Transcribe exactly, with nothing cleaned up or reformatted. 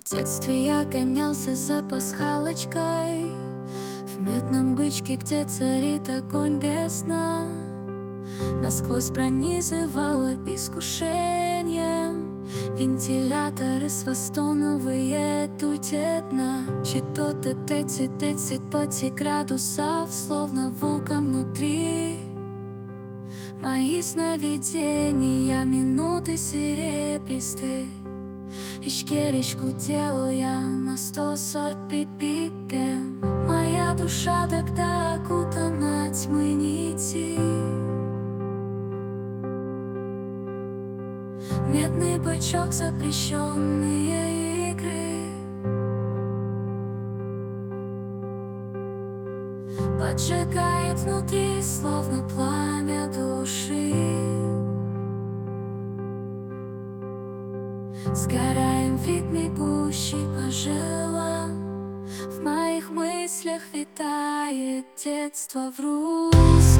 В детстве я гонялся за пасхалочкой в медном бычке, где царит огонь без дна. Насквозь пронизывало искушением вентиляторы свастоновые дутетна. Частоты тридцать тридцать по пять градусов, словно вулкан внутри. Мои сновидения минуты серебристые. Ичкеречку делал я на сто сорок пипипем. Моя душа тогда окутана тьмы нити. Медный бычок, запрещенные игры, поджигает внутри, словно пламя души. Сгораем в ритме гущи по жилам. В моих мыслях витает детство в русле.